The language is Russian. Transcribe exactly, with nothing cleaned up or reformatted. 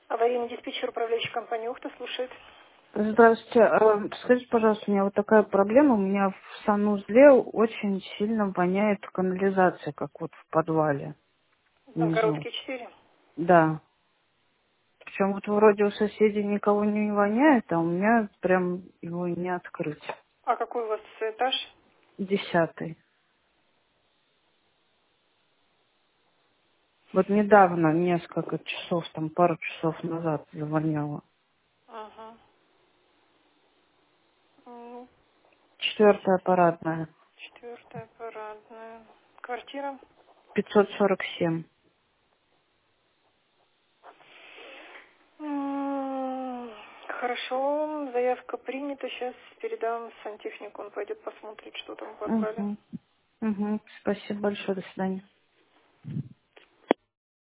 Аварийный диспетчер, управляющей компании «Ухта» слушает. Здравствуйте. А, Скажите, пожалуйста, у меня вот такая проблема. У меня в санузле очень сильно воняет канализация, как вот в подвале Там внизу. короткие четыре. Да. Причем вот вроде у соседей никого не воняет, а у меня прям его не открыть. А какой у вас этаж? Десятый. Вот недавно, несколько часов, там пару часов назад завоняло. Ага. М, Четвертая аппаратная. Четвертая парадная. Квартира? пятьсот сорок семь. М, Хорошо, заявка принята. Сейчас передам сантехнику. Он пойдет посмотрит, что там в подвале. Угу. Угу. Спасибо большое. До свидания.